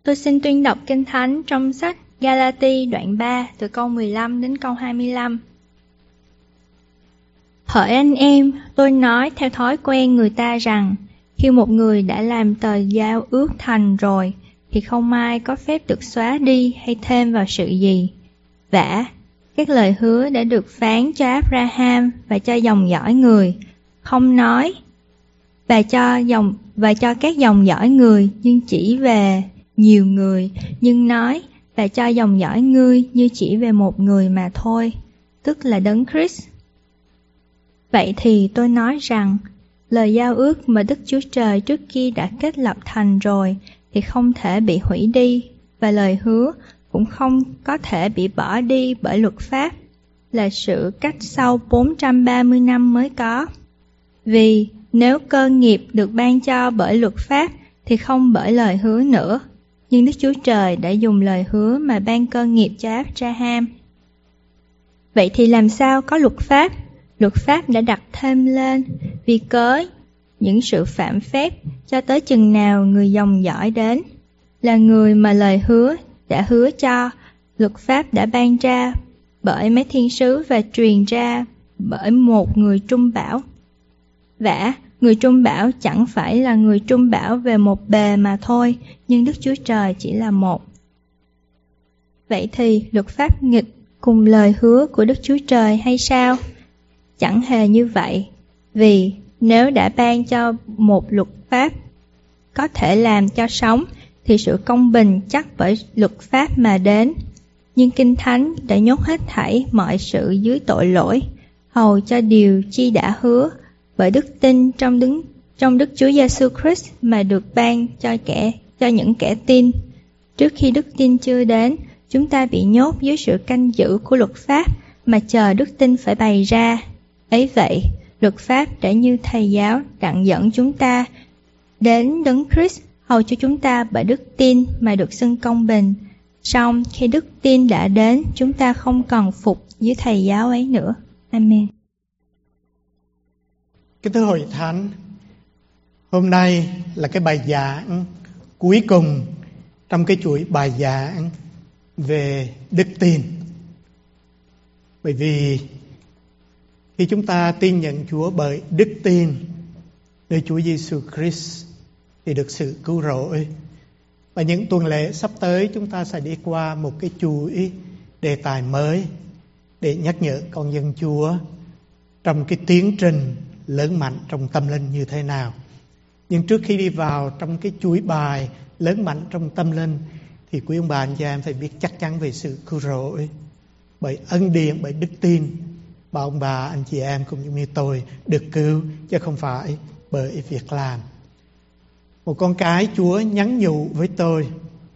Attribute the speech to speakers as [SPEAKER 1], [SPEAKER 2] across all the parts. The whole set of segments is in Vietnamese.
[SPEAKER 1] Tôi xin tuyên đọc Kinh Thánh trong sách Galati đoạn 3 từ câu 15 đến câu 25. Hỡi anh em, tôi nói theo thói quen người ta rằng, khi một người đã làm tờ giao ước thành rồi, thì không ai có phép được xóa đi hay thêm vào sự gì. Vả, các lời hứa đã được phán cho Abraham và cho dòng dõi người, không nói và cho các dòng dõi người, nhưng chỉ về nhiều người, nhưng nói và cho dòng dõi ngươi như chỉ về một người mà thôi, tức là Đấng Christ. Vậy thì tôi nói rằng, lời giao ước mà Đức Chúa Trời trước kia đã kết lập thành rồi thì không thể bị hủy đi, và lời hứa cũng không có thể bị bỏ đi bởi luật pháp, là sự cách sau 430 năm mới có. Vì nếu cơ nghiệp được ban cho bởi luật pháp thì không bởi lời hứa nữa, nhưng Đức Chúa Trời đã dùng lời hứa mà ban cơ nghiệp cho Abraham. Vậy thì làm sao có luật pháp? Luật pháp đã đặt thêm lên vì cớ những sự phạm phép cho tới chừng nào người dòng dõi đến, là người mà lời hứa đã hứa cho. Luật pháp đã ban ra bởi mấy thiên sứ và truyền ra bởi một người trung bảo. Vả, người trung bảo chẳng phải là người trung bảo về một bề mà thôi, nhưng Đức Chúa Trời chỉ là một. Vậy thì luật pháp nghịch cùng lời hứa của Đức Chúa Trời hay sao? Chẳng hề như vậy, vì nếu đã ban cho một luật pháp có thể làm cho sống, thì sự công bình chắc bởi luật pháp mà đến. Nhưng Kinh Thánh đã nhốt hết thảy mọi sự dưới tội lỗi, hầu cho điều chi đã hứa, bởi đức tin trong Đức Chúa Giêsu Christ mà được ban cho những kẻ tin. Trước khi đức tin chưa đến, chúng ta bị nhốt dưới sự canh giữ của luật pháp, mà chờ đức tin phải bày ra. Ấy vậy, luật pháp đã như thầy giáo đặng dẫn chúng ta đến Đấng Christ, hầu cho chúng ta bởi đức tin mà được xưng công bình. Song khi đức tin đã đến, chúng ta không còn phục dưới thầy giáo ấy nữa. Amen.
[SPEAKER 2] Kính thưa hội thánh, hôm nay là cái bài giảng cuối cùng trong cái chuỗi bài giảng về đức tin. Bởi vì khi chúng ta tin nhận Chúa bởi đức tin nơi Chúa Giêsu Christ thì được sự cứu rỗi. Và những tuần lễ sắp tới chúng ta sẽ đi qua một cái chuỗi đề tài mới để nhắc nhở con dân Chúa trong cái tiến trình lớn mạnh trong tâm linh như thế nào. Nhưng trước khi đi vào trong cái chuỗi bài lớn mạnh trong tâm linh thì quý ông bà anh chị em phải biết chắc chắn về sự cứu rỗi bởi ân điển, bởi đức tin mà ông bà anh chị em cũng như tôi được cứu, chứ không phải bởi việc làm. Một con cái Chúa nhắn nhủ với tôi,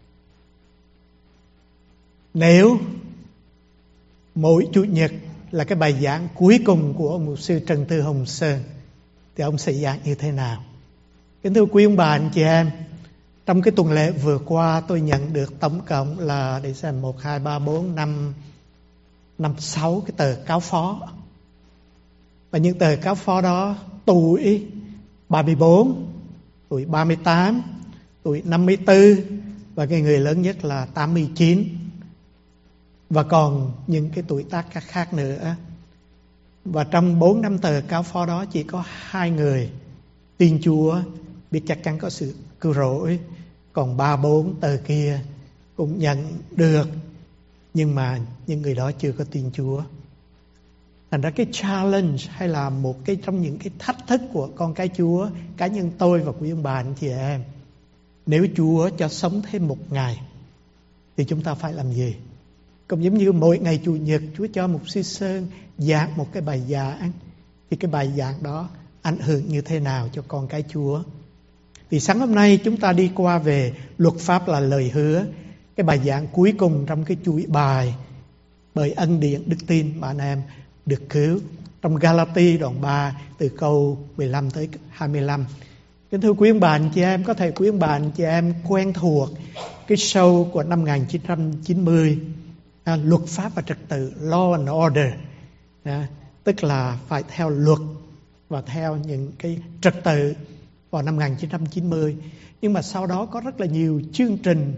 [SPEAKER 2] nếu mỗi Chủ nhật là cái bài giảng cuối cùng của ông mục sư Trần Tư Hồng Sơn thì ông sẽ giảng như thế nào? Kính thưa quý ông bà anh chị em, trong cái tuần lễ vừa qua tôi nhận được tổng cộng là, để xem, 1, 2, 3, 4, 5, 6 cái tờ cáo phó. Và những tờ cáo phó đó tuổi 34, tuổi 38, tuổi 54 và cái người lớn nhất là 89. Và còn những cái tuổi tác khác nữa. Và trong 4-5 tờ cáo phó đó chỉ có 2 người tin Chúa, biết chắc chắn có sự cứu rỗi. Còn 3-4 tờ kia cũng nhận được, nhưng mà những người đó chưa có tin Chúa. Thành ra cái challenge hay là một cái trong những cái thách thức của con cái Chúa, cá nhân tôi và quý ông bà anh chị em, nếu Chúa cho sống thêm một ngày thì chúng ta phải làm gì? Cũng giống như mỗi ngày Chủ nhật Chúa cho mục sư Sơn giảng một cái bài giảng, thì cái bài giảng đó ảnh hưởng như thế nào cho con cái Chúa? Thì sáng hôm nay chúng ta đi qua về luật pháp là lời hứa, cái bài giảng cuối cùng trong cái chuỗi bài bởi ân điển đức tin mà anh em được cứu, trong Galati đoạn 3 từ câu 15 tới 25. Kính thưa quý ông bà anh chị em, có thể quý ông bà anh chị em quen thuộc cái show của năm 1990, luật pháp và trật tự, Law and Order, tức là phải theo luật và theo những cái trật tự vào năm 1990. Nhưng mà sau đó có rất là nhiều chương trình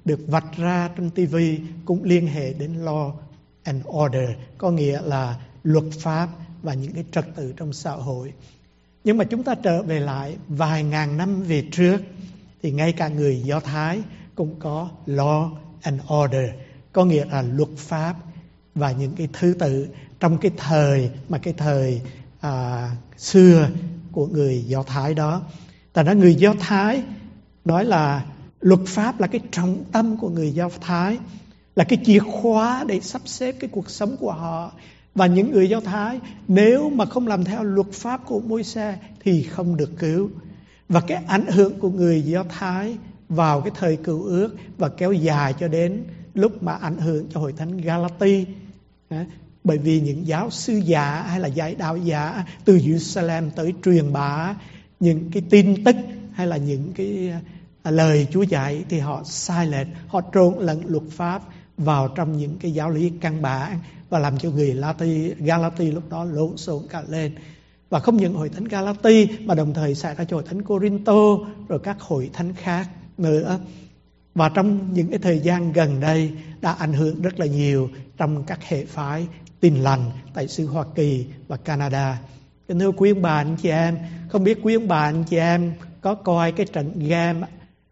[SPEAKER 2] được vạch ra trên TV cũng liên hệ đến law and order, có nghĩa là luật pháp và những cái trật tự trong xã hội. Nhưng mà chúng ta trở về lại vài ngàn năm về trước thì ngay cả người Do Thái cũng có law and order, có nghĩa là luật pháp và những cái thứ tự trong cái thời xưa của người Do Thái đó. Tại đó người Do Thái nói là luật pháp là cái trọng tâm của người Do Thái, là cái chìa khóa để sắp xếp cái cuộc sống của họ. Và những người Do Thái nếu mà không làm theo luật pháp của Môi-se thì không được cứu. Và cái ảnh hưởng của người Do Thái vào cái thời Cựu Ước và kéo dài cho đến lúc mà ảnh hưởng cho hội thánh Galati. Bởi vì những giáo sư giả hay là dạy đạo giả từ Jerusalem tới truyền bá những cái tin tức hay là những cái lời Chúa dạy thì họ sai lệch, họ trộn lẫn luật pháp vào trong những cái giáo lý căn bản và làm cho người Galati lúc đó lộn xộn cả lên. Và không những hội thánh Galati mà đồng thời xảy ra cho hội thánh Corinto rồi các hội thánh khác nữa. Và trong những cái thời gian gần đây đã ảnh hưởng rất là nhiều trong các hệ phái Tin Lành tại xứ Hoa Kỳ và Canada. Kính thưa quý ông bà anh chị em, không biết quý ông bà anh chị em có coi cái trận game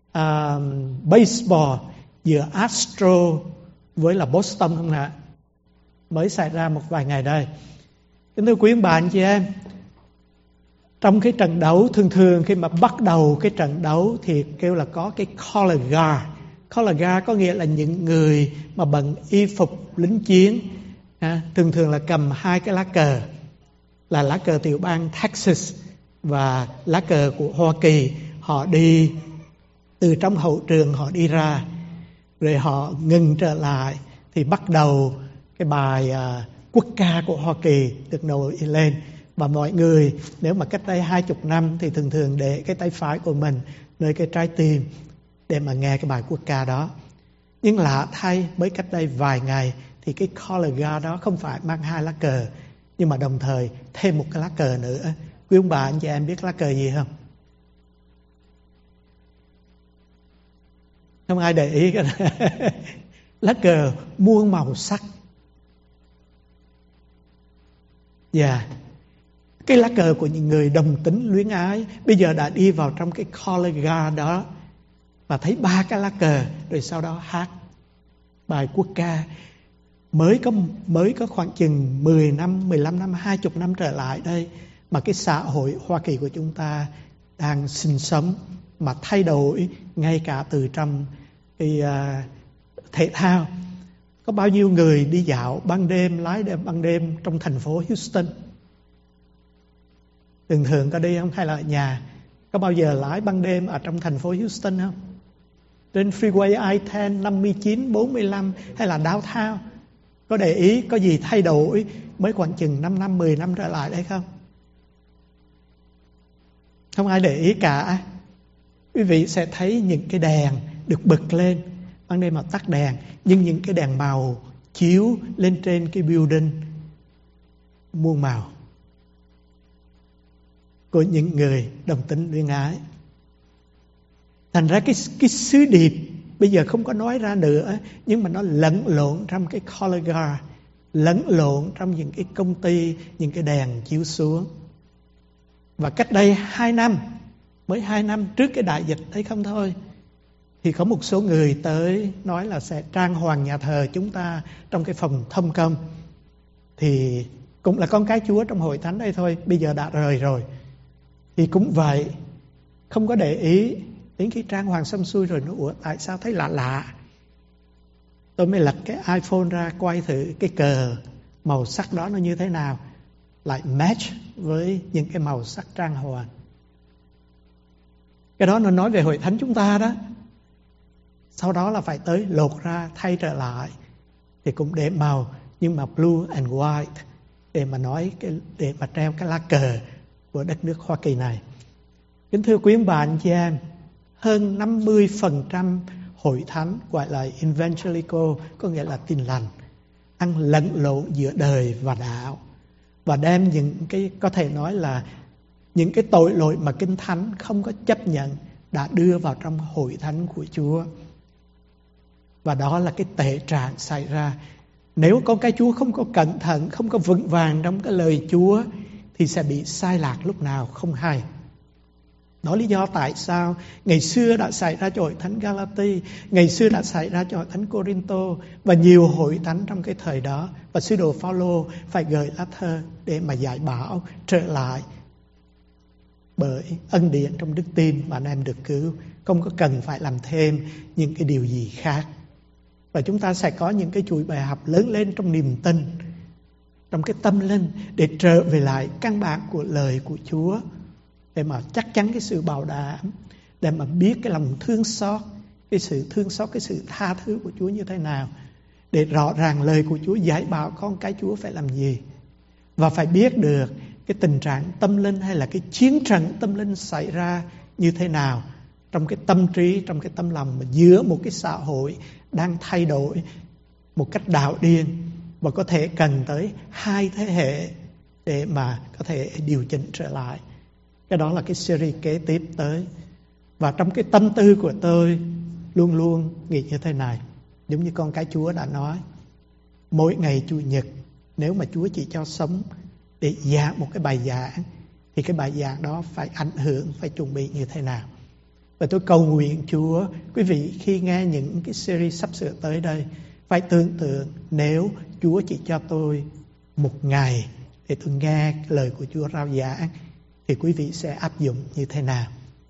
[SPEAKER 2] baseball giữa Astro với là Boston không ạ? Mới xảy ra một vài ngày đây. Kính thưa quý ông bà anh chị em, trong cái trận đấu thường khi mà bắt đầu cái trận đấu thì kêu là có cái color guard. Color guard có nghĩa là những người mà bận y phục lính chiến, thường là cầm hai cái lá cờ, là lá cờ tiểu bang Texas và lá cờ của Hoa Kỳ. Họ đi từ trong hậu trường, họ đi ra rồi họ ngừng trở lại thì bắt đầu cái bài quốc ca của Hoa Kỳ được nổi lên. Và mọi người nếu mà cách đây 20 năm thì thường để cái tay phải của mình nơi cái trái tim để mà nghe cái bài quốc ca đó. Nhưng lạ thay, mới cách đây vài ngày thì cái color guard đó không phải mang hai lá cờ, nhưng mà đồng thời thêm một cái lá cờ nữa. Quý ông bà anh chị em biết lá cờ gì không? Không ai để ý cái đó. Lá cờ muôn màu sắc. Cái lá cờ của những người đồng tính luyến ái bây giờ đã đi vào trong cái color guard đó, và thấy ba cái lá cờ rồi sau đó hát bài quốc ca. Mới có khoảng chừng 10 năm, 15 năm, 20 năm trở lại đây mà cái xã hội Hoa Kỳ của chúng ta đang sinh sống mà thay đổi ngay cả từ trong cái thể thao. Có bao nhiêu người đi dạo ban đêm, lái ban đêm trong thành phố Houston? Thường có đi không hay là ở nhà? Có bao giờ lái ban đêm ở trong thành phố Houston không? Trên freeway I-10, 59, 45 hay là downtown? Có để ý có gì thay đổi mới khoảng chừng 5 năm, 10 năm trở lại đấy không? Không ai để ý cả. Quý vị sẽ thấy những cái đèn được bật lên, ban đêm mà tắt đèn, nhưng những cái đèn màu chiếu lên trên cái building muôn màu của những người đồng tính luyến ái. Thành ra cái sứ điệp bây giờ không có nói ra nữa, nhưng mà nó lẫn lộn trong cái color guard, lẫn lộn trong những cái công ty, những cái đèn chiếu xuống. Và cách đây 2 năm, mới 2 năm trước cái đại dịch đấy không thôi, thì có một số người tới nói là sẽ trang hoàng nhà thờ chúng ta trong cái phòng thông công. Thì cũng là con cái Chúa trong hội thánh đây thôi, bây giờ đã rời rồi. Thì cũng vậy, không có để ý. Đến khi trang hoàng xong xuôi rồi, ủa tại sao thấy lạ lạ? Tôi mới lật cái iPhone ra quay thử cái cờ màu sắc đó nó như thế nào, lại match với những cái màu sắc trang hoàng. Cái đó nó nói về hội thánh chúng ta đó. Sau đó là phải tới lột ra thay trở lại thì cũng để màu, nhưng mà blue and white để mà nói để mà treo cái lá cờ của đất nước Hoa Kỳ này. Kính thưa quý ông bà anh chị em, hơn 50% hội thánh gọi là evangelical, có nghĩa là tin lành, ăn lẫn lộn giữa đời và đạo, và đem những cái có thể nói là những cái tội lỗi mà Kinh Thánh không có chấp nhận đã đưa vào trong hội thánh của Chúa. Và đó là cái tệ trạng xảy ra. Nếu con cái Chúa không có cẩn thận, không có vững vàng trong cái lời Chúa thì sẽ bị sai lạc lúc nào không hay. Đó lý do tại sao ngày xưa đã xảy ra cho hội thánh Galati, ngày xưa đã xảy ra cho hội thánh Corinto và nhiều hội thánh trong cái thời đó. Và sứ đồ Phaolô phải gửi lá thơ để mà dạy bảo trở lại bởi ân điển trong đức tin mà anh em được cứu, không có cần phải làm thêm những cái điều gì khác. Và chúng ta sẽ có những cái chuỗi bài học lớn lên trong niềm tin, trong cái tâm linh để trở về lại căn bản của lời của Chúa, để mà chắc chắn cái sự bảo đảm, để mà biết cái lòng thương xót, cái sự tha thứ của Chúa như thế nào, để rõ ràng lời của Chúa dạy bảo con cái Chúa phải làm gì, và phải biết được cái tình trạng tâm linh hay là cái chiến trận tâm linh xảy ra như thế nào trong cái tâm trí, trong cái tâm lòng mà giữa một cái xã hội đang thay đổi một cách đạo điên và có thể cần tới 2 thế hệ để mà có thể điều chỉnh trở lại. Cái đó là cái series kế tiếp tới. Và trong cái tâm tư của tôi luôn luôn nghĩ như thế này, giống như con cái Chúa đã nói, mỗi ngày Chủ nhật nếu mà Chúa chỉ cho sống để giảng một cái bài giảng thì cái bài giảng đó phải ảnh hưởng, phải chuẩn bị như thế nào. Và tôi cầu nguyện Chúa, quý vị khi nghe những cái series sắp sửa tới đây, phải tưởng tượng nếu Chúa chỉ cho tôi một ngày để tôi nghe lời của Chúa rao giảng thì quý vị sẽ áp dụng như thế nào.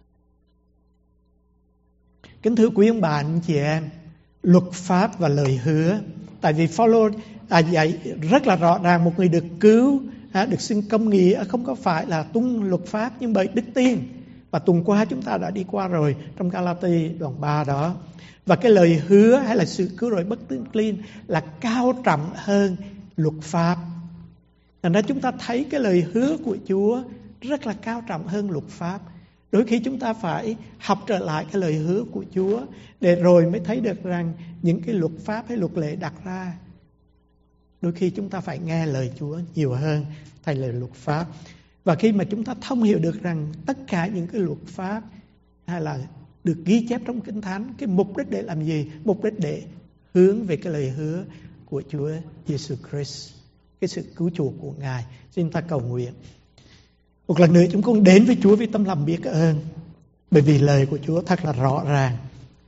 [SPEAKER 2] Kính thưa quý ông bà anh chị em, luật pháp và lời hứa. Tại vì Phaolô dạy rất là rõ ràng, một người được cứu, được xưng công nghĩa không có phải là tuân luật pháp nhưng bởi đức tin. Và tuần qua chúng ta đã đi qua rồi trong Galati đoạn 3 đó. Và cái lời hứa hay là sự cứu rỗi bất tương liên là cao trọng hơn luật pháp. Thành ra chúng ta thấy cái lời hứa của Chúa rất là cao trọng hơn luật pháp. Đôi khi chúng ta phải học trở lại cái lời hứa của Chúa để rồi mới thấy được rằng những cái luật pháp hay luật lệ đặt ra, đôi khi chúng ta phải nghe lời Chúa nhiều hơn thay lời luật pháp. Và khi mà chúng ta thông hiểu được rằng tất cả những cái luật pháp hay là được ghi chép trong Kinh Thánh, cái mục đích để làm gì? Mục đích để hướng về cái lời hứa của Chúa Giêsu Christ, cái sự cứu chuộc của Ngài. Xin ta cầu nguyện. Một lần nữa chúng con đến với Chúa với tâm lòng biết ơn, bởi vì lời của Chúa thật là rõ ràng.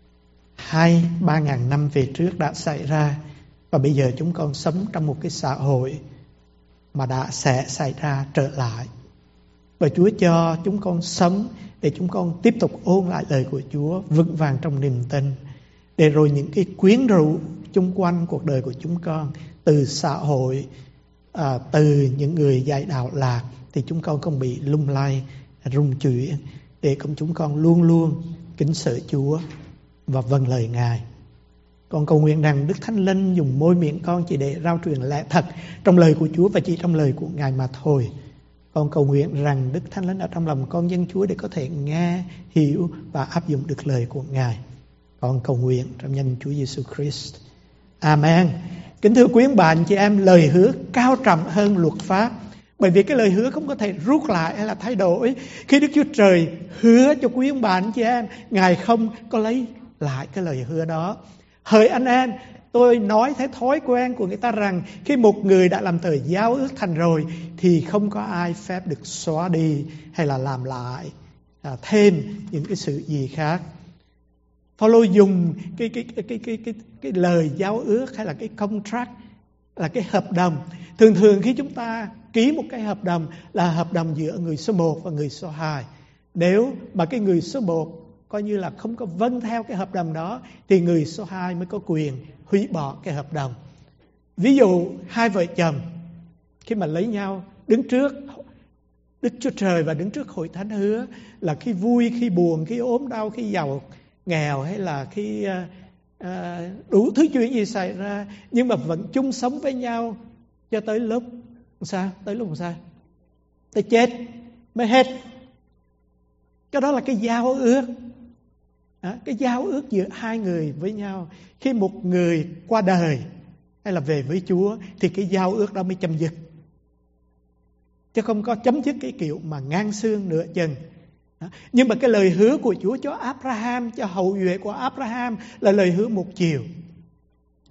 [SPEAKER 2] 2-3 ngàn năm về trước đã xảy ra, và bây giờ chúng con sống trong một cái xã hội mà đã sẽ xảy ra trở lại. Và Chúa cho chúng con sống để chúng con tiếp tục ôn lại lời của Chúa vững vàng trong niềm tin, để rồi những cái quyến rũ chung quanh cuộc đời của chúng con, từ xã hội, từ những người dạy đạo lạc, thì chúng con không bị lung lay, rung chuyển, để chúng con luôn luôn kính sợ Chúa và vâng lời Ngài. Con cầu nguyện rằng Đức Thánh Linh dùng môi miệng con chỉ để rao truyền lẽ thật trong lời của Chúa và chỉ trong lời của Ngài mà thôi. Con cầu nguyện rằng Đức Thánh Linh ở trong lòng con dân Chúa để có thể nghe, hiểu và áp dụng được lời của Ngài. Con cầu nguyện trong danh Chúa Giêsu Christ. Amen. Kính thưa quý ông bà anh chị em, lời hứa cao trọng hơn luật pháp. Bởi vì cái lời hứa không có thể rút lại hay là thay đổi. Khi Đức Chúa Trời hứa cho quý ông bà anh chị em, Ngài không có lấy lại cái lời hứa đó. Hỡi anh em, tôi nói theo thói quen của người ta rằng khi một người đã làm tờ giao ước thành rồi thì không có ai phép được xóa đi hay là làm lại thêm những cái sự gì khác. Phaolô dùng cái lời giao ước hay là cái contract, là cái hợp đồng. Thường khi chúng ta ký một cái hợp đồng là hợp đồng giữa người số 1 và người số 2. Nếu mà cái người số 1 coi như là không có vâng theo cái hợp đồng đó thì người số 2 mới có quyền hủy bỏ cái hợp đồng. Ví dụ hai vợ chồng khi mà lấy nhau đứng trước Đức Chúa Trời và đứng trước hội thánh hứa là khi vui, khi buồn, khi ốm đau, khi giàu nghèo hay là khi đủ thứ chuyện gì xảy ra, nhưng mà vẫn chung sống với nhau cho tới lúc sao? Tới lúc sao? Tới chết mới hết. Cái đó là cái giao ước. Cái giao ước giữa hai người với nhau. Khi một người qua đời hay là về với Chúa thì cái giao ước đó mới chấm dứt, chứ không có chấm dứt cái kiểu mà ngang xương nửa chừng. Nhưng mà cái lời hứa của Chúa cho Abraham, cho hậu duệ của Abraham là lời hứa một chiều.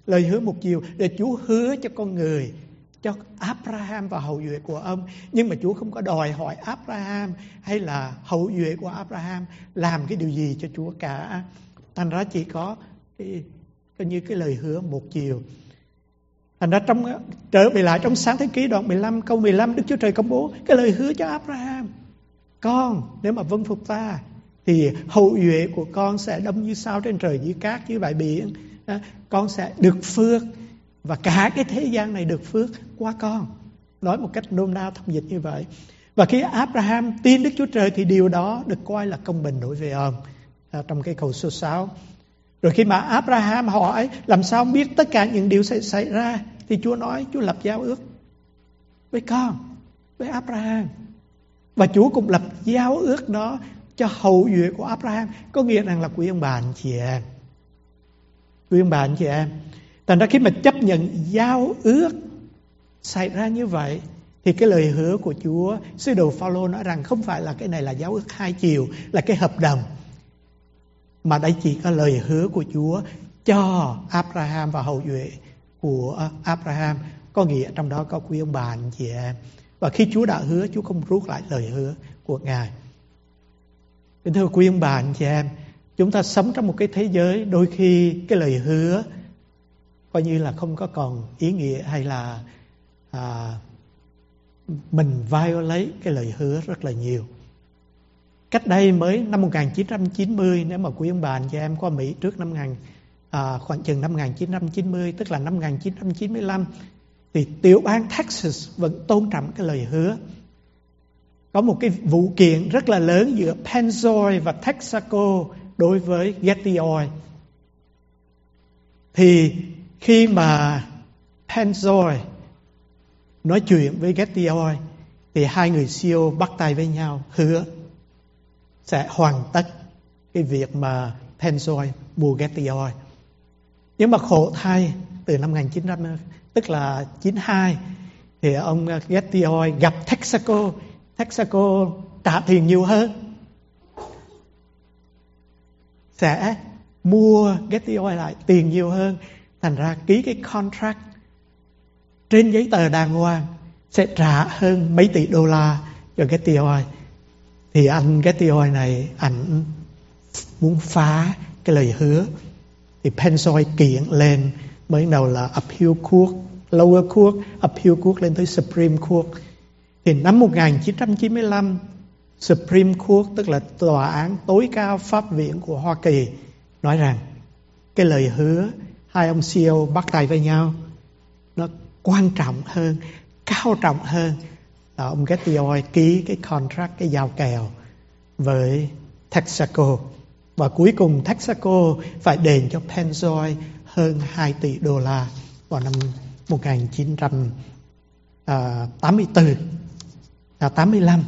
[SPEAKER 2] Lời hứa một chiều để Chúa hứa cho con người, cho Abraham và hậu duệ của ông. Nhưng mà Chúa không có đòi hỏi Abraham hay là hậu duệ của Abraham làm cái điều gì cho Chúa cả. Thành ra chỉ có như cái lời hứa một chiều. Thành ra trở về lại trong Sáng Thế Ký đoạn 15 câu 15, Đức Chúa Trời công bố cái lời hứa cho Abraham: con nếu mà vâng phục ta thì hậu duệ của con sẽ đông như sao trên trời, dưới cát, dưới bãi biển. Con sẽ được phước và cả cái thế gian này được phước qua con. Nói một cách nôm na thông dịch như vậy. Và khi Abraham tin Đức Chúa Trời thì điều đó được coi là công bình đối với ông, trong cái câu số 6. Rồi khi mà Abraham hỏi làm sao biết tất cả những điều sẽ xảy ra, thì Chúa nói Chúa lập giao ước với con, với Abraham. Và Chúa cũng lập giao ước đó cho hậu duệ của Abraham. Có nghĩa rằng là quý ông bà anh chị em, quý ông bà anh chị em, thành ra khi mà chấp nhận giao ước xảy ra như vậy thì cái lời hứa của Chúa, sứ đồ Phaolô nói rằng không phải là cái này là giao ước hai chiều, là cái hợp đồng, mà đây chỉ có lời hứa của Chúa cho Abraham và hậu duệ của Abraham. Có nghĩa trong đó có quý ông bà anh chị em. Và khi Chúa đã hứa, Chúa không rút lại lời hứa của Ngài. Kính thưa quý ông bà anh chị em, chúng ta sống trong một cái thế giới đôi khi cái lời hứa coi như là không có còn ý nghĩa, hay là mình violate cái lời hứa rất là nhiều. Cách đây mới năm 1990, nếu mà quý ông bà anh chị em qua Mỹ trước khoảng chừng năm 1990, tức là năm 1995, thì tiểu bang Texas vẫn tôn trọng cái lời hứa. Có một cái vụ kiện rất là lớn giữa Pennzoil và Texaco đối với Getty Oil. Thì khi mà Pennzoil nói chuyện với Getty Oil thì hai người CEO bắt tay với nhau hứa sẽ hoàn tất cái việc mà Pennzoil mua Getty Oil. Nhưng mà khổ thay, từ năm 1990, tức là 92, thì ông Getty Oil gặp Texaco. Texaco trả tiền nhiều hơn, sẽ mua Getty Oil lại tiền nhiều hơn. Thành ra ký cái contract trên giấy tờ đàng hoàng, sẽ trả hơn mấy tỷ đô la cho Getty Oil. Thì anh Getty Oil này, ảnh muốn phá cái lời hứa. Thì Pennzoil kiện lên, mới đầu là Appeal Court, Lower Court, Appeal Court lên tới Supreme Court. Thì năm 1995, Supreme Court, tức là tòa án tối cao pháp viện của Hoa Kỳ, nói rằng cái lời hứa hai ông CEO bắt tay với nhau nó quan trọng hơn, cao trọng hơn là ông Getty Oil ký cái contract, cái giao kèo với Texaco. Và cuối cùng Texaco phải đền cho Pennzoil hơn 2 tỷ đô la vào năm 1984. 85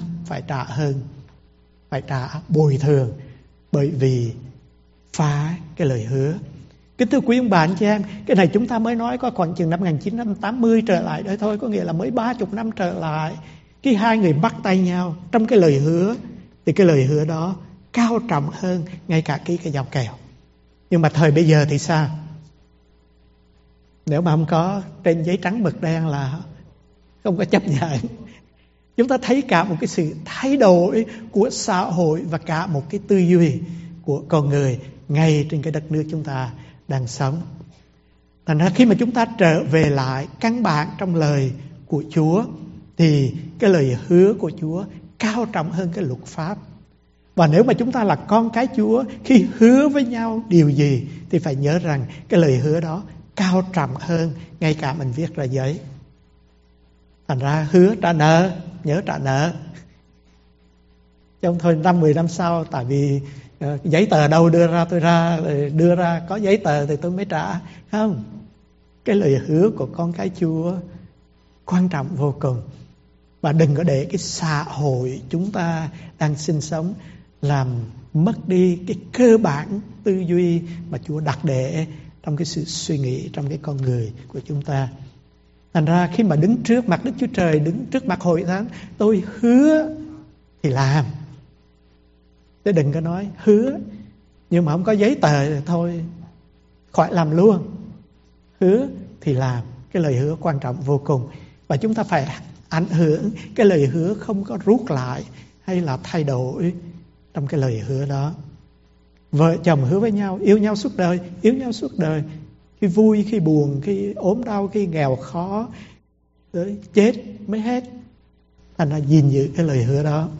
[SPEAKER 2] phải trả bồi thường bởi vì phá cái lời hứa. Kính thưa quý ông bà anh chị em, cái này chúng ta mới nói có khoảng chừng năm 1980 trở lại đấy thôi, có nghĩa là mới 30 năm trở lại. Khi hai người bắt tay nhau trong cái lời hứa, thì cái lời hứa đó cao trọng hơn ngay cả ký cái giao kèo. Nhưng mà thời bây giờ thì sao? Nếu mà không có trên giấy trắng mực đen là không có chấp nhận. Chúng ta thấy cả một cái sự thay đổi của xã hội và cả một cái tư duy của con người ngay trên cái đất nước chúng ta đang sống. Thành ra khi mà chúng ta trở về lại căn bản trong lời của Chúa, thì cái lời hứa của Chúa cao trọng hơn cái luật pháp. Và nếu mà chúng ta là con cái Chúa, khi hứa với nhau điều gì thì phải nhớ rằng cái lời hứa đó cao trọng hơn ngay cả mình viết ra giấy. Thành ra hứa trả nợ, nhớ trả nợ. Chứ không thôi 5-10 năm sau, tại vì giấy tờ đâu đưa ra có giấy tờ thì tôi mới trả. Không, cái lời hứa của con cái Chúa quan trọng vô cùng. Và đừng có để cái xã hội chúng ta đang sinh sống làm mất đi cái cơ bản tư duy mà Chúa đặt để trong cái sự suy nghĩ trong cái con người của chúng ta. Thành ra khi mà đứng trước mặt Đức Chúa Trời, đứng trước mặt hội thánh, tôi hứa thì làm. Chứ đừng có nói hứa nhưng mà không có giấy tờ thì thôi khỏi làm luôn. hứa thì làm. Cái lời hứa quan trọng vô cùng. Và chúng ta phải ảnh hưởng cái lời hứa, không có rút lại hay là thay đổi trong cái lời hứa đó. Vợ chồng hứa với nhau, yêu nhau suốt đời, yêu nhau suốt đời. Khi vui, khi buồn, khi ốm đau, khi nghèo khó, tới chết mới hết. Thành ra gìn giữ cái lời hứa đó.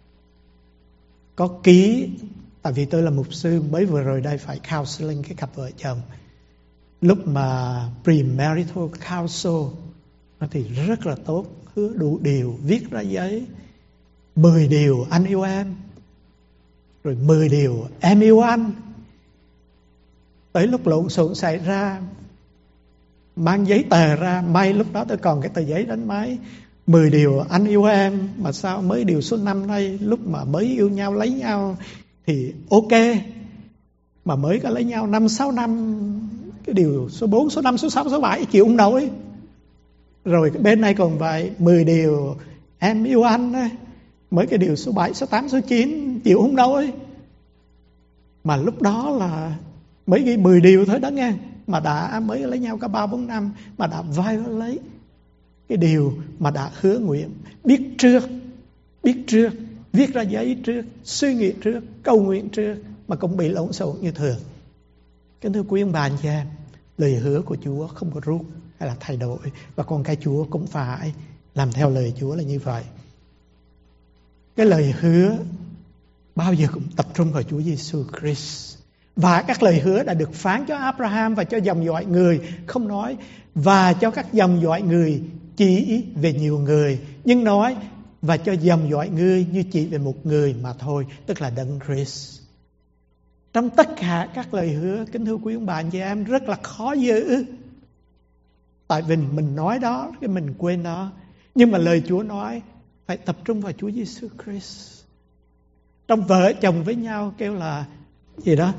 [SPEAKER 2] Có ký, tại vì tôi là mục sư, mới vừa rồi đây phải counseling cái cặp vợ chồng. Lúc mà premarital counsel thì rất là tốt, hứa đủ điều, viết ra giấy 10 điều anh yêu em, rồi 10 điều em yêu anh. Tới lúc lộn xộn xảy ra, mang giấy tờ ra, may lúc đó tôi còn cái tờ giấy đánh máy, 10 điều anh yêu em, mà sao mới điều số 5 đây, lúc mà mới yêu nhau lấy nhau thì ok, mà mới có lấy nhau 5-6 năm, cái điều số 4, số 5, số 6, số 7 chịu không nổi. Rồi bên này còn vậy, 10 điều em yêu anh đấy, mới cái điều số 7, số 8, số 9 chịu không nổi. Mà lúc đó là mới ghi 10 điều thôi đó nghe, mà đã mới lấy nhau cả 3-4 năm, mà đã violate cái điều mà đã hứa nguyện. Biết trước, viết ra giấy trước, suy nghĩ trước, cầu nguyện trước, mà cũng bị lộn xộn như thường. Kính thưa quý ông bà anh chị em, lời hứa của Chúa không có rút hay là thay đổi, và con cái Chúa cũng phải làm theo lời Chúa là như vậy. Cái lời hứa bao giờ cũng tập trung vào Chúa Giêsu Christ. Và các lời hứa đã được phán cho Abraham và cho dòng dõi người, không nói và cho các dòng dõi người chỉ về nhiều người, nhưng nói và cho dòng dõi ngươi như chỉ về một người mà thôi, tức là Đấng Christ. Trong tất cả các lời hứa, kính thưa quý ông bà anh chị em, rất là khó giữ. Tại vì mình nói đó, cái mình quên đó. Nhưng mà lời Chúa nói phải tập trung vào Chúa Giêsu Christ. Trong vợ chồng với nhau kêu là gì đó?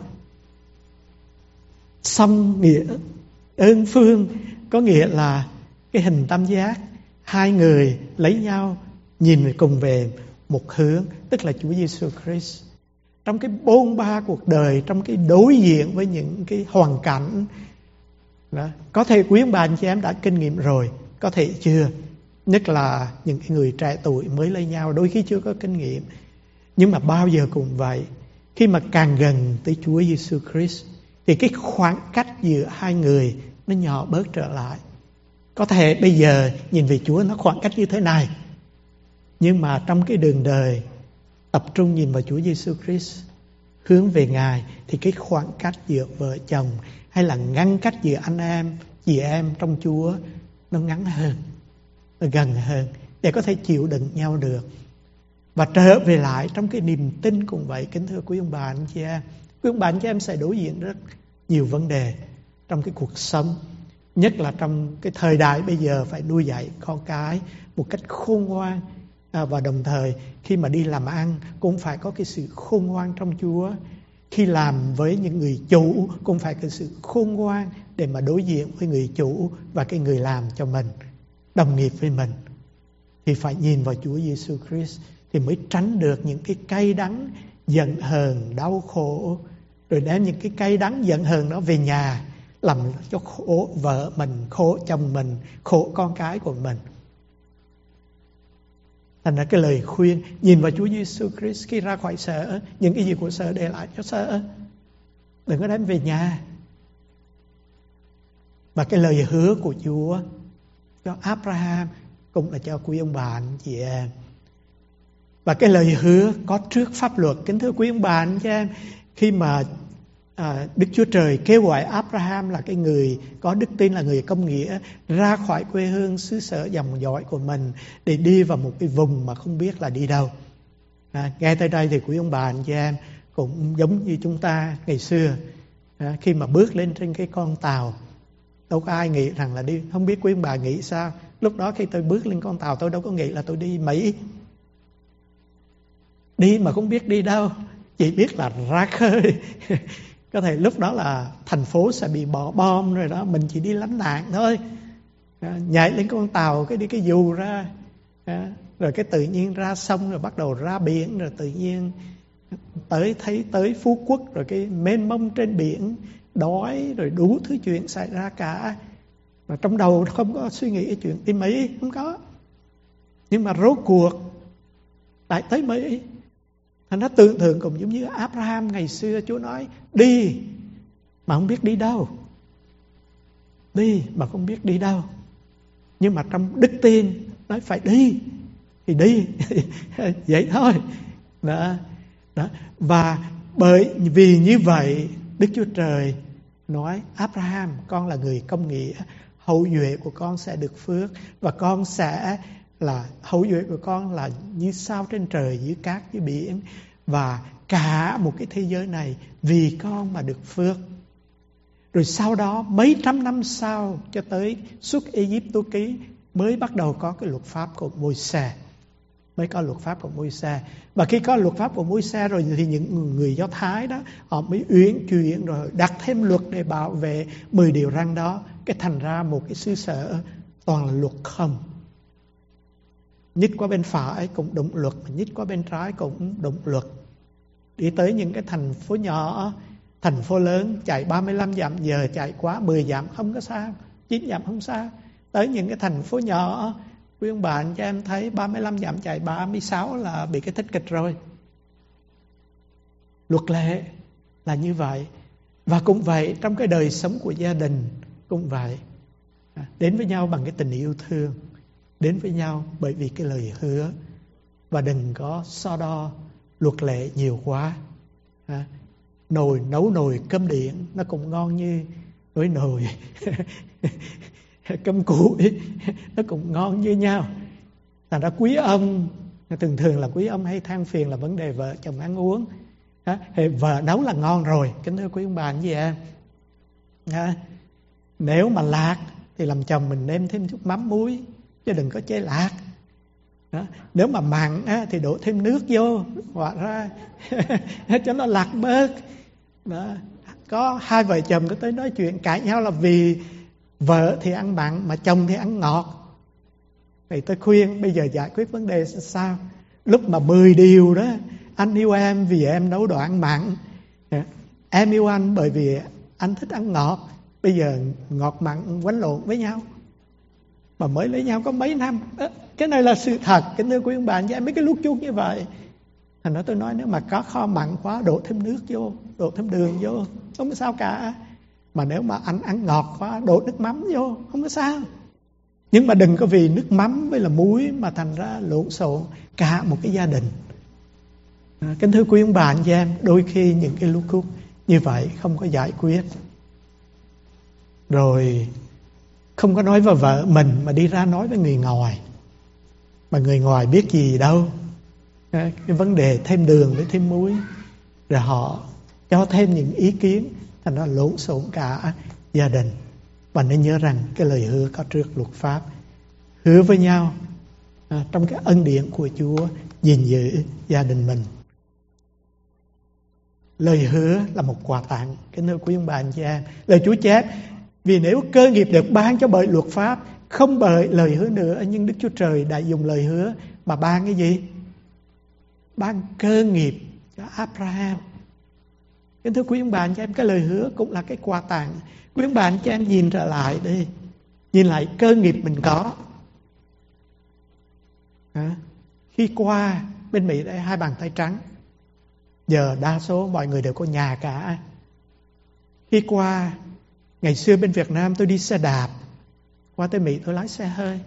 [SPEAKER 2] Song nghĩa ơn phương, có nghĩa là cái hình tam giác, hai người lấy nhau nhìn cùng về một hướng, tức là Chúa Giêsu Christ. Trong cái bôn ba cuộc đời, trong cái đối diện với những cái hoàn cảnh đó, có thể quý ông bà anh chị em đã kinh nghiệm rồi, có thể chưa. Nhất là những cái người trẻ tuổi mới lấy nhau, đôi khi chưa có kinh nghiệm. Nhưng mà bao giờ cũng vậy, khi mà càng gần tới Chúa Giêsu Christ thì cái khoảng cách giữa hai người nó nhỏ bớt trở lại. Có thể bây giờ nhìn về Chúa nó khoảng cách như thế này, nhưng mà trong cái đường đời tập trung nhìn vào Chúa Giêsu Christ, hướng về Ngài, thì cái khoảng cách giữa vợ chồng hay là ngăn cách giữa anh em, chị em trong Chúa nó ngắn hơn, nó gần hơn, để có thể chịu đựng nhau được. Và trở về lại trong cái niềm tin cũng vậy, kính thưa quý ông bà anh chị em. Quý ông bà anh chị em sẽ đối diện rất nhiều vấn đề trong cái cuộc sống, nhất là trong cái thời đại bây giờ phải nuôi dạy con cái một cách khôn ngoan. Và đồng thời khi mà đi làm ăn cũng phải có cái sự khôn ngoan trong Chúa. Khi làm với những người chủ cũng phải có sự khôn ngoan để mà đối diện với người chủ và cái người làm cho mình, đồng nghiệp với mình. Thì phải nhìn vào Chúa Giêsu Christ thì mới tránh được những cái cay đắng, giận hờn, đau khổ, rồi đem những cái cay đắng, giận hờn đó về nhà, làm cho khổ vợ mình, khổ chồng mình, khổ con cái của mình. Thành ra cái lời khuyên nhìn vào Chúa Giêsu Christ, khi ra khỏi sở, những cái gì của sở để lại cho sở, đừng có đem về nhà. Và cái lời hứa của Chúa cho Abraham cũng là cho quý ông bà anh chị em. Và cái lời hứa có trước pháp luật, kính thưa quý ông bà anh chị em, khi mà Đức Chúa Trời kêu gọi Abraham là cái người có đức tin, là người công nghĩa, ra khỏi quê hương xứ sở dòng dõi của mình để đi vào một cái vùng mà không biết là đi đâu. Nghe tới đây thì quý ông bà anh chị em cũng giống như chúng ta ngày xưa, khi mà bước lên trên cái con tàu, đâu có ai nghĩ rằng là đi. Không biết quý ông bà nghĩ sao? Lúc đó khi tôi bước lên con tàu, tôi đâu có nghĩ là tôi đi Mỹ. Đi mà không biết đi đâu, chỉ biết là ra khơi. Có thể lúc đó là thành phố sẽ bị bỏ bom rồi đó, mình chỉ đi lánh nạn thôi. Nhảy lên con tàu, cái đi cái dù ra, rồi cái tự nhiên ra sông, rồi bắt đầu ra biển, rồi tự nhiên thấy tới Phú Quốc, rồi cái mênh mông trên biển, đói, rồi đủ thứ chuyện xảy ra cả. Mà trong đầu không có suy nghĩ chuyện đi Mỹ, không có. Nhưng mà rốt cuộc lại tới Mỹ. Thành nó tưởng tượng cũng giống như Abraham ngày xưa, Chúa nói đi mà không biết đi đâu. Đi mà không biết đi đâu. Nhưng mà trong đức tin nói phải đi thì đi. Vậy thôi. Đó. Và bởi vì như vậy Đức Chúa Trời nói Abraham, con là người công nghĩa, hậu duệ của con sẽ được phước, và con sẽ là hậu duệ của con là như sao trên trời, dưới cát dưới biển, và cả một cái thế giới này vì con mà được phước. Rồi sau đó mấy trăm năm sau cho tới xuất Ai-cập ký mới bắt đầu có cái luật pháp của Môi-se. Mới có luật pháp của Môi-se. Và khi có luật pháp của Môi-se rồi thì những người Do Thái đó họ mới uyển chuyển rồi đặt thêm luật để bảo vệ 10 điều răn đó. Cái thành ra một cái xứ sở toàn là luật không. Nhích qua bên phải cũng đụng luật, nhích qua bên trái cũng đụng luật. Đi tới những cái thành phố nhỏ, thành phố lớn chạy 35 dặm giờ chạy quá 10 dặm không có sao, 9 dặm không sao. Tới những cái thành phố nhỏ, quý ông bạn cho em thấy 35 dặm chạy 36 là bị cái thích kịch rồi. Luật lệ là như vậy. Và cũng vậy trong cái đời sống của gia đình cũng vậy. Đến với nhau bằng cái tình yêu thương, đến với nhau bởi vì cái lời hứa. Và đừng có so đo luật lệ nhiều quá. Nấu nồi cơm điện nó cũng ngon như với nồi cơm củi, nó cũng ngon như nhau. Thành ra quý ông, thường là quý ông hay than phiền là vấn đề vợ chồng ăn uống. Vợ nấu là ngon rồi, kính thưa quý ông bà anh chị em. Nếu mà lạc thì làm chồng mình nêm thêm chút mắm muối, chứ đừng có chế lạc. Nếu mà mặn thì đổ thêm nước vô, hòa ra cho nó lạc bớt. Có hai vợ chồng có tới nói chuyện cãi nhau là vì vợ thì ăn mặn mà chồng thì ăn ngọt. Thì tôi khuyên bây giờ giải quyết vấn đề sao? Lúc mà 10 điều đó, anh yêu em vì em nấu đồ ăn mặn, em yêu anh bởi vì anh thích ăn ngọt. Bây giờ ngọt mặn quánh lộn với nhau, mà mới lấy nhau có mấy năm. Cái này là sự thật, kính thưa quý ông bạn, với mấy cái lúc chuốt như vậy. Thành ra tôi nói nếu mà có kho mặn quá đổ thêm nước vô, đổ thêm đường vô, không có sao cả. Mà nếu mà anh ăn ngọt quá đổ nước mắm vô, không có sao. Nhưng mà đừng có vì nước mắm với là muối mà thành ra lộn xộn cả một cái gia đình. Kính thưa quý ông bạn với em, đôi khi những cái lúc khúc như vậy không có giải quyết. Rồi không có nói với vợ mình mà đi ra nói với người ngoài. Mà người ngoài biết gì đâu. Cái vấn đề thêm đường với thêm muối, rồi họ cho thêm những ý kiến, thành ra lộn xộn cả gia đình. Và nên nhớ rằng cái lời hứa có trước luật pháp. Hứa với nhau trong cái ân điển của Chúa gìn giữ gia đình mình. Lời hứa là một quà tặng. Kính thưa quý ông bà anh chị em, lời Chúa chép: vì nếu cơ nghiệp được ban cho bởi luật pháp, không bởi lời hứa nữa, nhưng Đức Chúa Trời đã dùng lời hứa mà ban cái gì? Ban cơ nghiệp cho Abraham. Kính thưa quý ông bà anh chị em, cái lời hứa cũng là cái quà tặng. Quý ông bà anh chị em nhìn trở lại đi, nhìn lại cơ nghiệp mình có. Khi qua bên Mỹ đây 2 bàn tay trắng, giờ đa số mọi người đều có nhà cả. Khi qua, ngày xưa bên Việt Nam tôi đi xe đạp, qua tới Mỹ tôi lái xe hơi.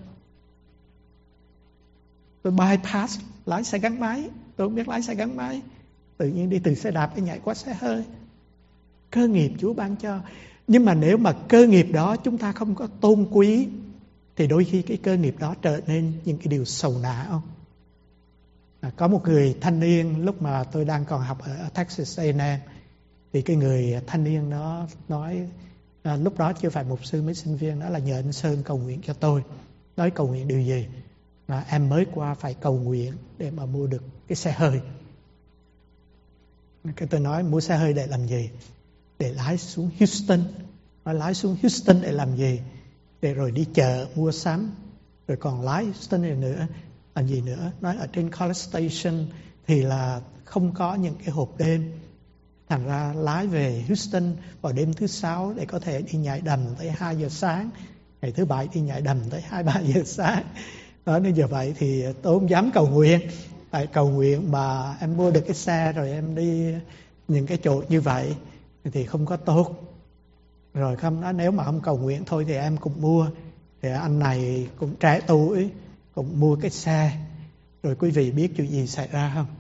[SPEAKER 2] Tôi bypass lái xe gắn máy, tôi không biết lái xe gắn máy, tự nhiên đi từ xe đạp để nhảy qua xe hơi. Cơ nghiệp Chúa ban cho. Nhưng mà nếu mà cơ nghiệp đó chúng ta không có tôn quý, thì đôi khi cái cơ nghiệp đó trở nên những cái điều sầu não. Có một người thanh niên lúc mà tôi đang còn học ở Texas A&M, thì cái người thanh niên nó nói, lúc đó chưa phải mục sư, mấy sinh viên, đó là nhờ anh Sơn cầu nguyện cho tôi. Nói cầu nguyện điều gì? Là em mới qua phải cầu nguyện để mà mua được cái xe hơi. Cái tôi nói mua xe hơi để làm gì? Để lái xuống Houston. Nói lái xuống Houston để làm gì? Để rồi đi chợ mua sắm. Rồi còn lái Houston này nữa, làm gì nữa? Nói ở trên College Station thì là không có những cái hộp đêm. Thành ra lái về Houston vào đêm thứ 6 để có thể đi nhảy đầm tới 2 giờ sáng Ngày thứ Bảy đi nhảy đầm tới 2-3 giờ sáng. Đó, nếu giờ vậy thì tôi không dám cầu nguyện. Tại cầu nguyện mà em mua được cái xe rồi em đi những cái chỗ như vậy thì không có tốt. Rồi không nói nếu mà không cầu nguyện thôi thì em cũng mua. Thì anh này cũng trẻ tuổi, cũng mua cái xe. Rồi quý vị biết chuyện gì xảy ra không?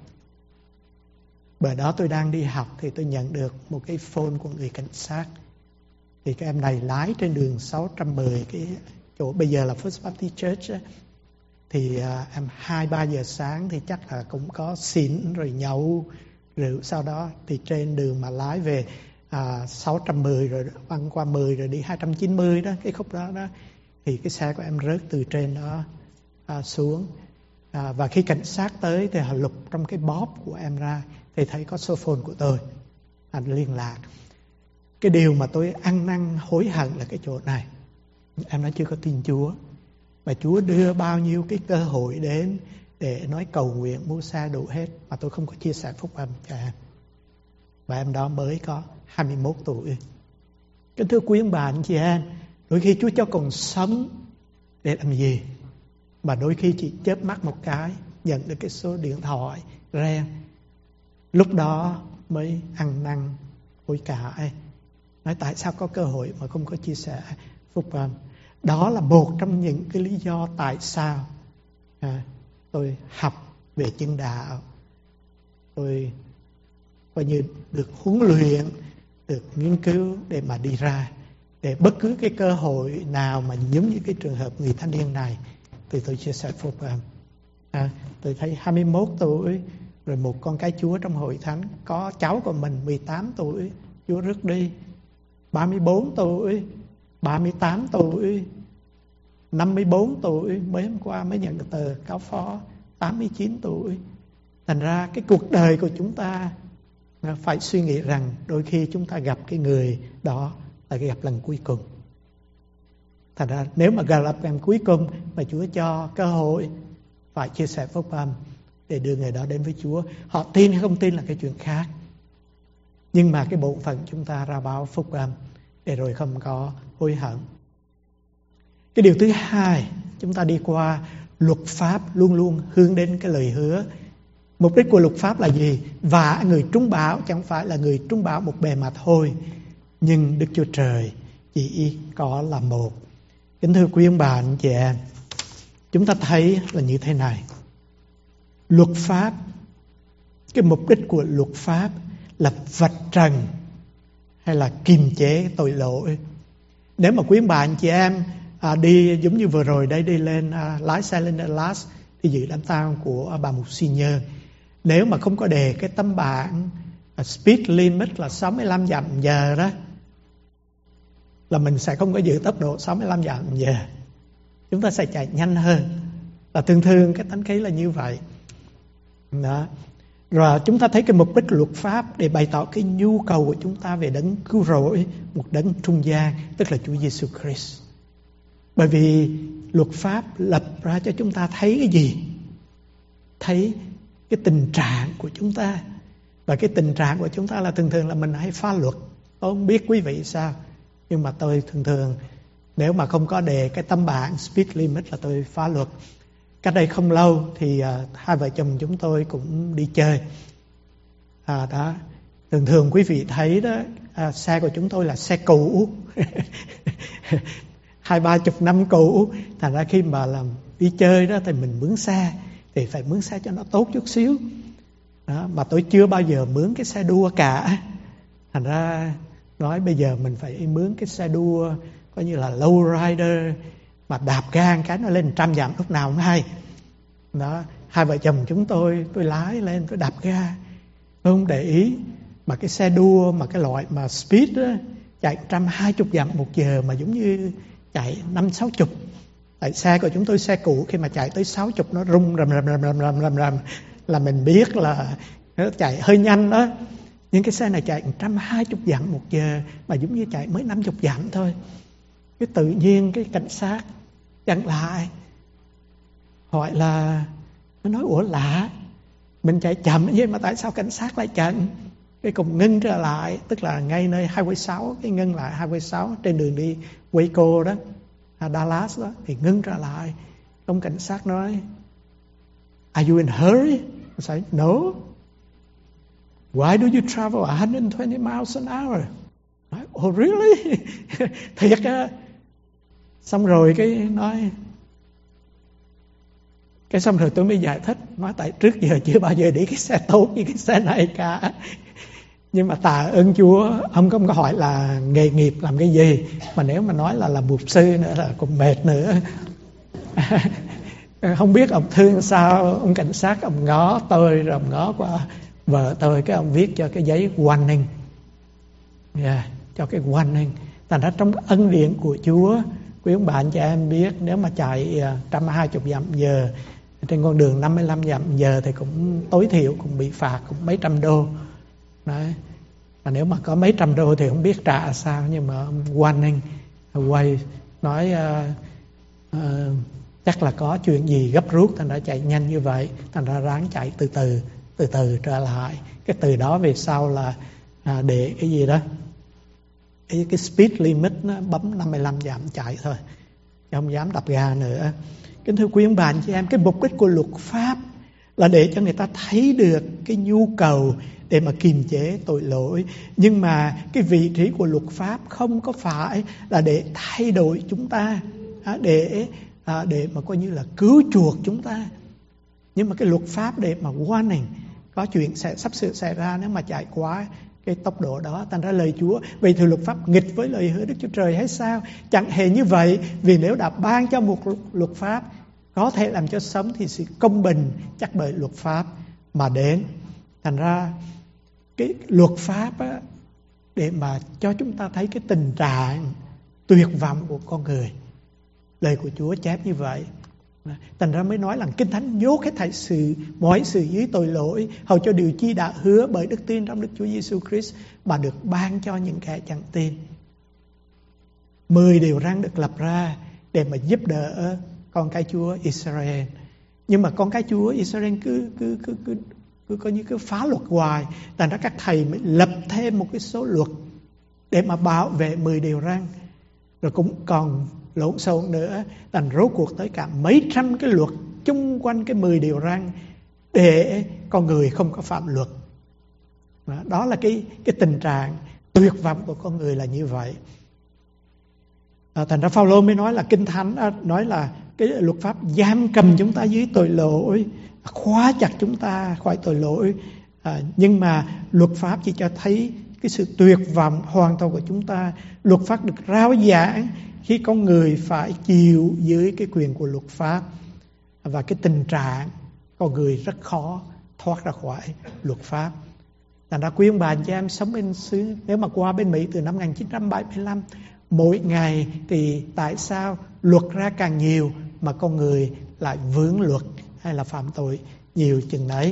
[SPEAKER 2] Bữa đó tôi đang đi học thì tôi nhận được một cái phone của người cảnh sát. Thì cái em này lái trên đường 610, cái chỗ bây giờ là First Baptist Church á. Thì em 2-3 giờ sáng thì chắc là cũng có xỉn rồi nhậu rượu. Sau đó thì trên đường mà lái về 610 rồi băng qua 10 rồi đi 290 đó, cái khúc đó đó. Thì cái xe của em rớt từ trên đó xuống. Và khi cảnh sát tới thì họ lục trong cái bóp của em ra thì thấy có số phone của tôi. Anh liên lạc. Cái điều mà tôi ăn năn hối hận là cái chỗ này. Em đã chưa có tin Chúa. Và Chúa đưa bao nhiêu cái cơ hội đến để nói cầu nguyện mua xe đủ hết. Mà tôi không có chia sẻ phúc âm cho em. Và em đó mới có 21 tuổi. Kính thưa quý ông bà anh chị em, đôi khi Chúa cho còn sống để làm gì? Mà đôi khi chỉ chớp mắt một cái nhận được cái số điện thoại reng. Lúc đó mới ăn năn hối cải. Nói tại sao có cơ hội mà không có chia sẻ phúc âm. Đó là một trong những cái lý do tại sao tôi học về chân đạo. Tôi coi như được huấn luyện, được nghiên cứu để mà đi ra. Để bất cứ cái cơ hội nào mà giống như cái trường hợp người thanh niên này thì tôi chia sẻ phúc âm. Tôi thấy 21 tuổi rồi một con cái Chúa trong hội thánh, có cháu của mình 18 tuổi Chúa rước đi, 34 tuổi, 38 tuổi, 54 tuổi, mới hôm qua mới nhận được tờ cáo phó, 89 tuổi. Thành ra cái cuộc đời của chúng ta phải suy nghĩ rằng đôi khi chúng ta gặp cái người đó là cái gặp lần cuối cùng. Thành ra nếu mà gặp lần cuối cùng mà Chúa cho cơ hội, phải chia sẻ phúc âm để đưa người đó đến với Chúa. Họ tin hay không tin là cái chuyện khác. Nhưng mà cái bổn phận chúng ta ra báo phúc âm để rồi không có hối hận. Cái điều thứ hai, chúng ta đi qua luật pháp luôn luôn hướng đến cái lời hứa. Mục đích của luật pháp là gì? Và người trung bảo chẳng phải là người trung bảo một bề mà thôi, nhưng Đức Chúa Trời chỉ có là một. Kính thưa quý ông bà anh chị em, chúng ta thấy là như thế này. Luật pháp, cái mục đích của luật pháp là vạch trần hay là kiềm chế tội lỗi. Nếu mà quý ông bà anh chị em đi giống như vừa rồi đây, đi lên lái xe lên Dallas đi dự đám tang của bà mục sư Nhơn, nếu mà không có đề cái tấm bảng speed limit là 65 dặm giờ đó, là mình sẽ không có giữ tốc độ 65 dặm giờ. Chúng ta sẽ chạy nhanh hơn. Và thường cái tánh khí là như vậy. Đó. Rồi chúng ta thấy cái mục đích luật pháp để bày tỏ cái nhu cầu của chúng ta về đấng cứu rỗi, một đấng trung gian, tức là Chúa Giêsu Christ. Bởi vì luật pháp lập ra cho chúng ta thấy cái gì? Thấy cái tình trạng của chúng ta. Và cái tình trạng của chúng ta là thường là mình hay phá luật. Tôi không biết quý vị sao, nhưng mà tôi thường nếu mà không có đề cái tấm bảng speed limit là tôi phá luật. Cách đây không lâu thì hai vợ chồng chúng tôi cũng đi chơi. Đó, thường quý vị thấy đó, xe của chúng tôi là xe cũ, 20-30 năm cũ. Thành ra khi mà đi chơi đó thì mình mướn xe thì phải mướn xe cho nó tốt chút xíu. Đó, mà tôi chưa bao giờ mướn cái xe đua cả. Thành ra nói bây giờ mình phải mướn cái xe đua coi như là low rider, mà đạp ga cái nó lên 100 dặm lúc nào không hay. Đó, hai vợ chồng chúng tôi lái lên, tôi đạp ga, tôi không để ý. Mà cái xe đua mà cái loại mà speed đó, chạy 120 dặm một giờ mà giống như chạy 50-60. Tại xe của chúng tôi xe cũ, khi mà chạy tới 60 nó rung rầm là mình biết là nó chạy hơi nhanh đó. Nhưng cái xe này chạy 120 dặm một giờ mà giống như chạy mới 50 dặm thôi. Cái tự nhiên cái cảnh sát chặn lại, hỏi là, nó nói ủa lạ, mình chạy chậm vậy mà tại sao cảnh sát lại chặn? Cái cùng ngưng trở lại, tức là ngay nơi Highway 6, cái ngưng lại Highway 6 trên đường đi Waco đó. Dallas đó, thì ngưng trở lại. Ông cảnh sát nói, "Are you in a hurry?" I say, "No." "Why do you travel 120 miles an hour?" Nói, "Oh really?" Thiệt á. Xong rồi cái nói, cái xong rồi tôi mới giải thích, nói tại trước giờ chưa bao giờ đi cái xe tốt như cái xe này cả. Nhưng mà tạ ơn Chúa, ông không có hỏi là nghề nghiệp làm cái gì, mà nếu mà nói là mục sư nữa là cũng mệt nữa. Không biết ông thương sao, ông cảnh sát ông ngó tôi rồi ông ngó qua vợ tôi, cái ông viết cho cái giấy warning, cho cái warning. Thành ra trong ân điển của Chúa, quý ông bạn chị em biết, nếu mà chạy 120 dặm giờ trên con đường 55 dặm giờ thì cũng tối thiểu cũng bị phạt cũng mấy trăm đô. Đấy. Và nếu mà có mấy trăm đô thì không biết trả sao, nhưng mà warning quay nói chắc là có chuyện gì gấp rút, thành ra chạy nhanh như vậy, thành ra ráng chạy từ từ trở lại. Cái từ đó về sau là để cái gì đó, cái speed limit nó bấm 55 dặm chạy thôi, không dám đập ga nữa. Kính thưa quý ông bà anh chị em, cái mục đích của luật pháp là để cho người ta thấy được cái nhu cầu để mà kiềm chế tội lỗi. Nhưng mà cái vị trí của luật pháp không có phải là để thay đổi chúng ta, để mà coi như là cứu chuộc chúng ta. Nhưng mà cái luật pháp để mà warning, có chuyện sẽ sắp sửa xảy ra nếu mà chạy quá cái tốc độ đó. Thành ra lời Chúa, vậy thì luật pháp nghịch với lời hứa Đức Chúa Trời hay sao? Chẳng hề như vậy, vì nếu đã ban cho một luật pháp có thể làm cho sống thì sự công bình chắc bởi luật pháp mà đến. Thành ra cái luật pháp á, để mà cho chúng ta thấy cái tình trạng tuyệt vọng của con người. Lời của Chúa chép như vậy. Thành ra mới nói là Kinh Thánh nhốt hết thảy mọi sự dưới tội lỗi, hầu cho điều chi đã hứa bởi đức tin trong Đức Chúa Giêsu Christ mà được ban cho những kẻ chẳng tin. 10 điều răn được lập ra để mà giúp đỡ con cái Chúa Israel. Nhưng mà con cái Chúa Israel cứ coi như cứ phá luật hoài. Thành ra các thầy mới lập thêm một cái số luật để mà bảo vệ 10 điều răn. Rồi cũng còn lộn xộn nữa, thành rốt cuộc tới cả mấy trăm cái luật chung quanh cái 10 điều răn để con người không có phạm luật. Đó là cái tình trạng tuyệt vọng của con người là như vậy. Thành ra Phao-lô mới nói là Kinh Thánh nói là cái luật pháp giam cầm chúng ta dưới tội lỗi, khóa chặt chúng ta khỏi tội lỗi. Nhưng mà luật pháp chỉ cho thấy cái sự tuyệt vọng hoàn toàn của chúng ta. Luật pháp được rao giảng khi con người phải chịu dưới cái quyền của luật pháp, và cái tình trạng con người rất khó thoát ra khỏi luật pháp. Thành ra quý ông bà anh chị em sống bên xứ, nếu mà qua bên Mỹ từ năm 1975, mỗi ngày thì tại sao luật ra càng nhiều mà con người lại vướng luật hay là phạm tội nhiều chừng đấy.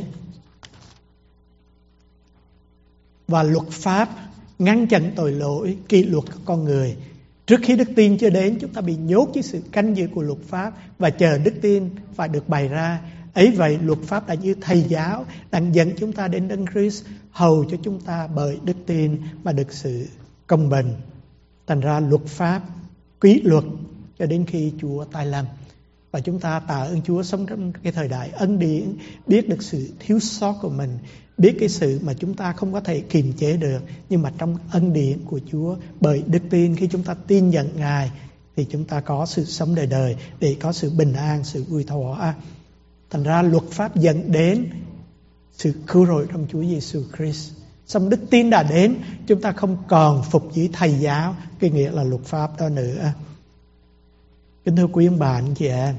[SPEAKER 2] Và luật pháp ngăn chặn tội lỗi, kỷ luật của con người. Trước khi đức tin chưa đến, chúng ta bị nhốt dưới sự canh giữ của luật pháp và chờ đức tin phải được bày ra. Ấy vậy, luật pháp đã như thầy giáo đang dẫn chúng ta đến Đấng Christ, hầu cho chúng ta bởi đức tin mà được sự công bình. Thành ra luật pháp, kỷ luật cho đến khi Chúa tái lâm. Và chúng ta tạ ơn Chúa sống trong cái thời đại ân điển, biết được sự thiếu sót của mình, biết cái sự mà chúng ta không có thể kiềm chế được. Nhưng mà trong ân điển của Chúa, bởi đức tin, khi chúng ta tin nhận Ngài thì chúng ta có sự sống đời đời, để có sự bình an, sự vui thỏa. Thành ra luật pháp dẫn đến sự cứu rỗi trong Chúa Giêsu Christ. Xong đức tin đã đến, chúng ta không còn phục dưới thầy giáo, cái nghĩa là luật pháp đó nữa. Kính thưa quý ông bà anh chị em,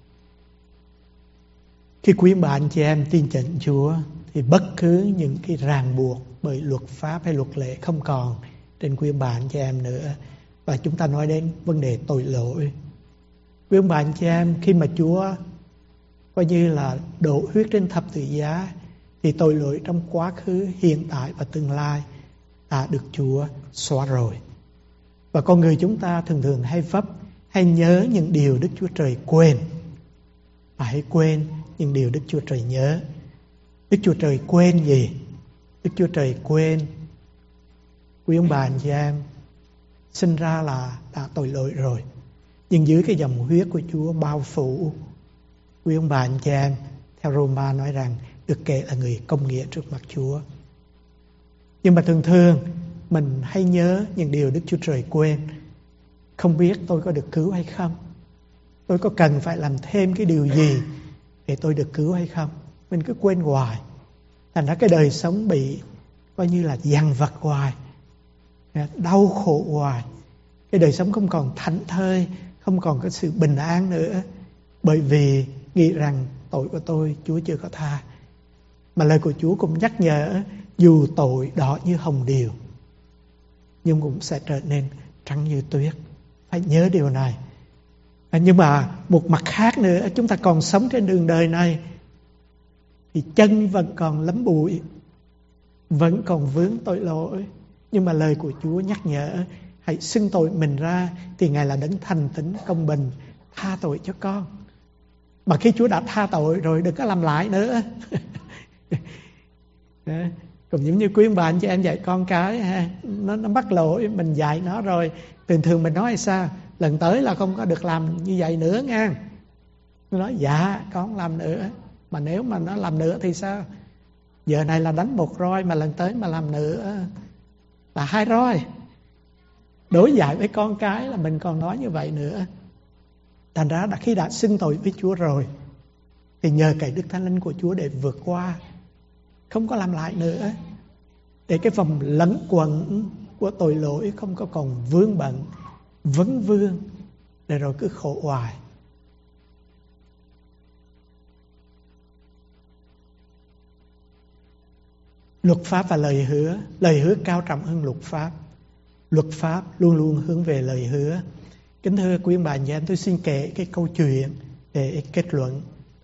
[SPEAKER 2] khi quý ông bà anh chị em tin nhận Chúa thì bất cứ những cái ràng buộc bởi luật pháp hay luật lệ không còn trên quý ông bà anh chị em nữa. Và chúng ta nói đến vấn đề tội lỗi. Quý ông bà anh chị em, khi mà Chúa coi như là đổ huyết trên thập tự giá thì tội lỗi trong quá khứ, hiện tại và tương lai đã được Chúa xóa rồi. Và con người chúng ta thường thường hay hay nhớ những điều Đức Chúa Trời quên, và hãy quên những điều Đức Chúa Trời nhớ. Đức Chúa Trời quên gì? Đức Chúa Trời quên quý ông bà anh chị em sinh ra là đã tội lỗi rồi. nhưng dưới cái dòng huyết của Chúa bao phủ. Quý ông bà anh chị em, theo Roma nói rằng được kể là người công nghĩa trước mặt Chúa. Nhưng mà thường thường mình hay nhớ những điều Đức Chúa Trời quên. Không biết tôi có được cứu hay không? Tôi có cần phải làm thêm cái điều gì để tôi được cứu hay không? Mình cứ quên hoài. Thành ra cái đời sống bị coi như là dằn vặt hoài, đau khổ hoài. Cái đời sống không còn thảnh thơi, không còn có sự bình an nữa, bởi vì nghĩ rằng tội của tôi Chúa chưa có tha. Mà lời của Chúa cũng nhắc nhở, dù tội đỏ như hồng điều nhưng cũng sẽ trở nên trắng như tuyết. Phải nhớ điều này. Nhưng mà một mặt khác nữa, chúng ta còn sống trên đường đời này thì chân vẫn còn lấm bụi, vẫn còn vướng tội lỗi. Nhưng mà lời của Chúa nhắc nhở, hãy xưng tội mình ra thì Ngài là đấng thành tín công bình, tha tội cho con. Mà khi Chúa đã tha tội rồi, đừng có làm lại nữa. Cũng giống như quý ông bà anh chị em dạy con cái, nó mắc lỗi, mình dạy nó rồi, thường mình nói sao? Lần tới là không có được làm như vậy nữa nha. Nó nói dạ con không làm nữa. Mà nếu mà nó làm nữa thì sao? Giờ này là đánh 1 roi, mà lần tới mà làm nữa là 2 roi. Đối giải với con cái là mình còn nói như vậy nữa. Thành ra khi đã xưng tội với Chúa rồi thì nhờ cậy Đức Thánh Linh của Chúa để vượt qua, không có làm lại nữa, để cái vòng lẫn quẩn của tội lỗi không có còn vướng bận, vấn vương, để rồi cứ khổ hoài. Luật pháp và lời hứa cao trọng hơn luật pháp. Luật pháp luôn luôn hướng về lời hứa. Kính thưa quý ông bà anh chị em, tôi xin kể cái câu chuyện để kết luận.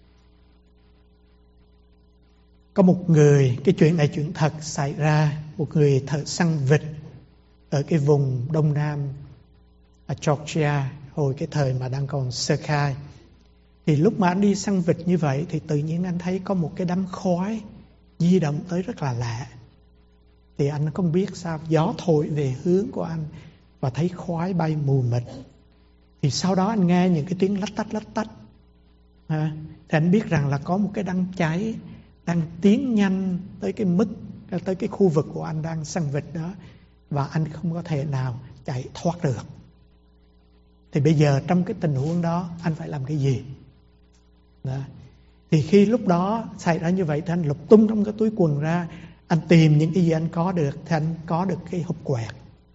[SPEAKER 2] Có một người, cái chuyện này chuyện thật xảy ra, một người thợ săn vịt ở cái vùng Đông Nam ở Georgia, hồi cái thời mà đang còn sơ khai. Thì lúc mà anh đi săn vịt như vậy thì tự nhiên anh thấy có một cái đám khói di động tới rất là lạ. Thì anh không biết sao, gió thổi về hướng của anh và thấy khói bay mù mịt. Thì sau đó anh nghe những cái tiếng lách tách. Thì anh biết rằng là có một cái đám cháy đang tiến nhanh tới cái mức, tới cái khu vực của anh đang săn vịt đó, và anh không có thể nào chạy thoát được. Thì bây giờ trong cái tình huống đó anh phải làm cái gì? Đó. Thì khi lúc đó xảy ra như vậy thì anh lục tung trong cái túi quần ra, anh tìm những cái gì anh có được. Thì anh có được cái hộp quẹt,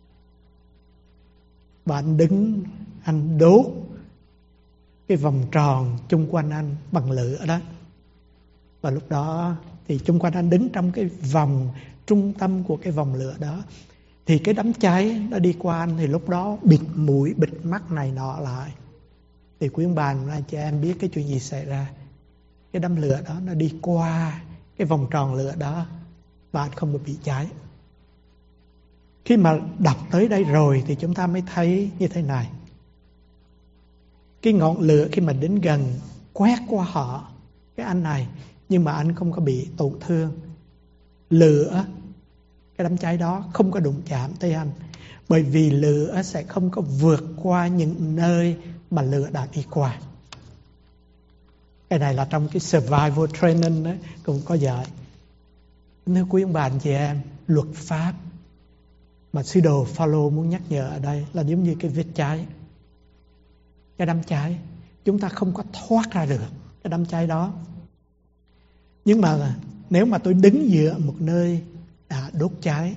[SPEAKER 2] và anh đứng, anh đốt cái vòng tròn chung quanh anh bằng lửa đó. Và lúc đó thì chung quanh anh đứng trong cái vòng trung tâm của cái vòng lửa đó. Thì cái đám cháy nó đi qua anh, thì lúc đó bịt mũi, bịt mắt này nọ lại. Thì quý ông bà anh chị em biết cái chuyện gì xảy ra. Cái đám lửa đó nó đi qua cái vòng tròn lửa đó và anh không có bị cháy. Khi mà đọc tới đây rồi thì chúng ta mới thấy như thế này. Cái ngọn lửa khi mà đến gần quét qua họ, cái anh này, nhưng mà anh không có bị tổn thương. Lửa, cái đám cháy đó không có đụng chạm tới anh, bởi vì lửa sẽ không có vượt qua những nơi mà lửa đã đi qua. Cái này là trong cái survival training đó, cũng có dạy. Nếu quý ông bà anh chị em, luật pháp mà sứ đồ Phaolô muốn nhắc nhở ở đây là giống như cái vết cháy, cái đám cháy. Chúng ta không có thoát ra được cái đám cháy đó. Nhưng mà nếu mà tôi đứng giữa một nơi đã đốt cháy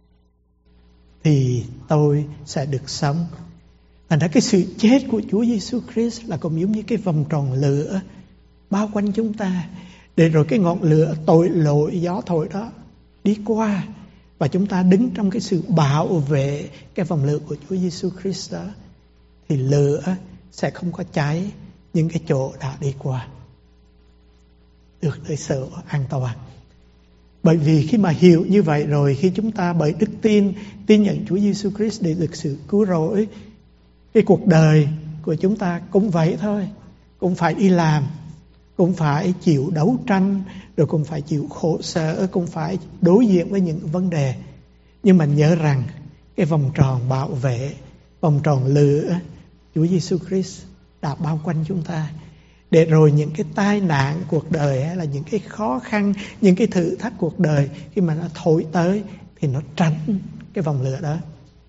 [SPEAKER 2] thì tôi sẽ được sống. Thành ra cái sự chết của Chúa Giêsu Christ là cũng giống như cái vòng tròn lửa bao quanh chúng ta, để rồi cái ngọn lửa tội lỗi gió thổi đó đi qua, và chúng ta đứng trong cái sự bảo vệ cái vòng lửa của Chúa Giêsu Christ đó, thì lửa sẽ không có cháy những cái chỗ đã đi qua, được tới sự an toàn. Bởi vì khi mà hiểu như vậy rồi, khi chúng ta bởi đức tin nhận Chúa Giêsu Christ để được sự cứu rỗi, cái cuộc đời của chúng ta cũng vậy thôi, cũng phải đi làm, cũng phải chịu đấu tranh, rồi cũng phải chịu khổ sở, cũng phải đối diện với những vấn đề. Nhưng mà nhớ rằng cái vòng tròn bảo vệ, vòng tròn lửa Chúa Giêsu Christ đã bao quanh chúng ta, để rồi những cái tai nạn cuộc đời hay là những cái khó khăn, những cái thử thách cuộc đời khi mà nó thổi tới thì nó tránh cái vòng lửa đó.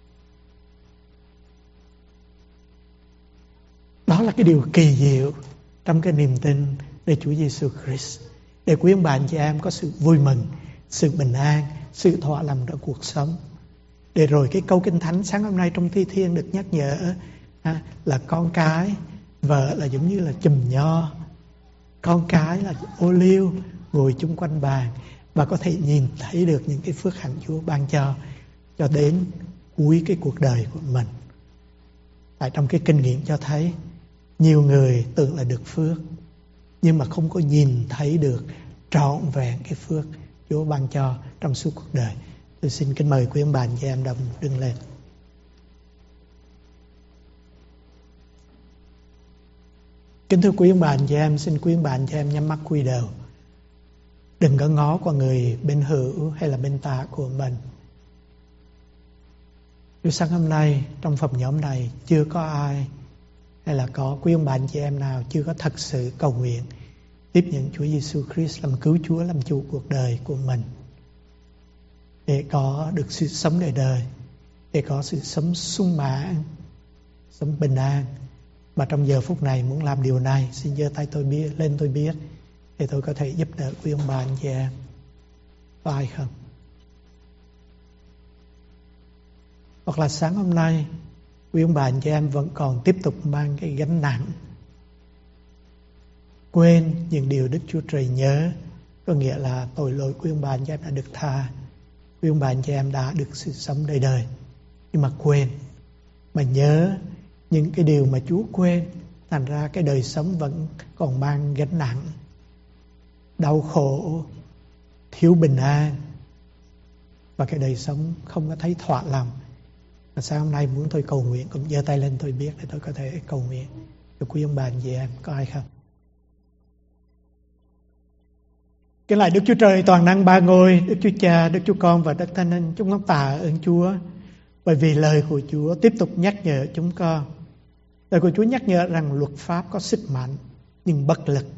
[SPEAKER 2] Đó là cái điều kỳ diệu trong cái niềm tin về Chúa Giêsu Christ, để quý ông bà anh chị em có sự vui mừng, sự bình an, sự thỏa lòng trong cuộc sống. Để rồi cái câu Kinh Thánh sáng hôm nay trong Thi Thiên được nhắc nhở là con cái, vợ là giống như là chùm nho, con cái là ô liu ngồi chung quanh bàn, và có thể nhìn thấy được những cái phước hạnh Chúa ban cho đến cuối cái cuộc đời của mình. Tại trong cái kinh nghiệm cho thấy nhiều người tưởng là được phước, nhưng mà không có nhìn thấy được trọn vẹn cái phước Chúa ban cho trong suốt cuộc đời. Tôi xin kính mời quý ông bà anh chị em đồng đứng lên. Kính thưa quý ông bà anh chị em, xin quý ông bà anh chị em nhắm mắt cúi đầu. Đừng có ngó qua người bên hữu hay là bên tả của mình. Dù sáng hôm nay trong phòng nhóm này chưa có ai hay là có quý ông bà anh chị em nào chưa có thật sự cầu nguyện tiếp nhận Chúa Giêsu Christ làm cứu Chúa, làm chủ cuộc đời của mình, để có được sự sống đời đời, để có sự sống sung mãn, sống bình an. Mà trong giờ phút này muốn làm điều này, xin giơ tay tôi biết để tôi có thể giúp đỡ quý ông bà anh chị em. Có ai không? Hoặc là sáng hôm nay quý ông bà anh chị em vẫn còn tiếp tục mang cái gánh nặng, quên những điều Đức Chúa Trời nhớ, có nghĩa là tội lỗi quý ông bà anh chị em đã được tha, quý ông bà anh chị em đã được sự sống đời đời, nhưng mà quên, mà nhớ những cái điều mà Chúa quên, thành ra cái đời sống vẫn còn mang gánh nặng, đau khổ, thiếu bình an, và cái đời sống không có thấy thỏa lòng. Và sáng hôm nay muốn tôi cầu nguyện, cũng giơ tay lên tôi biết để tôi có thể cầu nguyện cho quý ông bà anh chị em. Có ai không? Kính lạy Đức Chúa Trời toàn năng ba ngôi, Đức Chúa Cha, Đức Chúa Con và Đức Thánh Linh, chúng con tạ ơn Chúa bởi vì lời của Chúa tiếp tục nhắc nhở chúng con. Lời của Chúa nhắc nhở rằng luật pháp có sức mạnh nhưng bất lực,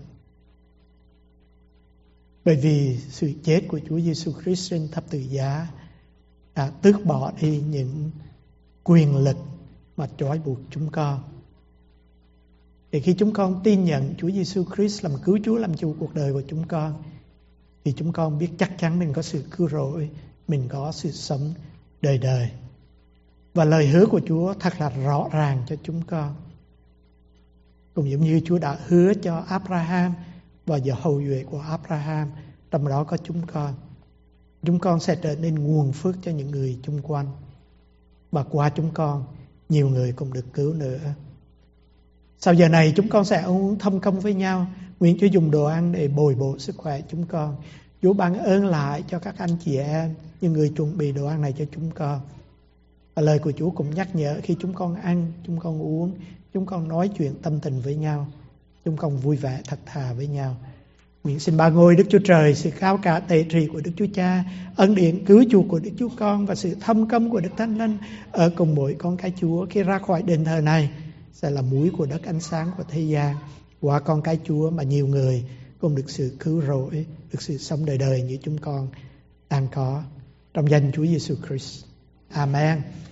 [SPEAKER 2] bởi vì sự chết của Chúa Giêsu Christ trên thập tự giá đã tước bỏ đi những quyền lực mà trói buộc chúng con. Để khi chúng con tin nhận Chúa Giêsu Christ làm cứu Chúa, làm chủ cuộc đời của chúng con, thì chúng con biết chắc chắn mình có sự cứu rỗi, mình có sự sống đời đời. Và lời hứa của Chúa thật là rõ ràng cho chúng con. Cũng giống như Chúa đã hứa cho Abraham và giờ hậu duệ của Abraham, trong đó có chúng con. Chúng con sẽ trở nên nguồn phước cho những người chung quanh. Và qua chúng con, nhiều người cũng được cứu nữa. Sau giờ này chúng con sẽ ăn uống thâm công với nhau. Nguyện Chúa dùng đồ ăn để bồi bổ sức khỏe chúng con. Chúa ban ơn lại cho các anh chị em, những người chuẩn bị đồ ăn này cho chúng con. Và lời của Chúa cũng nhắc nhở khi chúng con ăn, chúng con uống, chúng con nói chuyện tâm tình với nhau, chúng con vui vẻ thật thà với nhau. Nguyện xin ba ngôi Đức Chúa Trời, sự cao cả tể trị của Đức Chúa Cha, ân điển cứu chuộc của Đức Chúa Con và sự thâm câm của Đức Thánh Linh ở cùng mỗi con cái Chúa khi ra khỏi đền thờ này sẽ là muối của đất ánh sáng của thế gian. Qua con cái Chúa mà nhiều người cũng được sự cứu rỗi, được sự sống đời đời như chúng con đang có. Trong danh Chúa Giêsu Christ. Amen.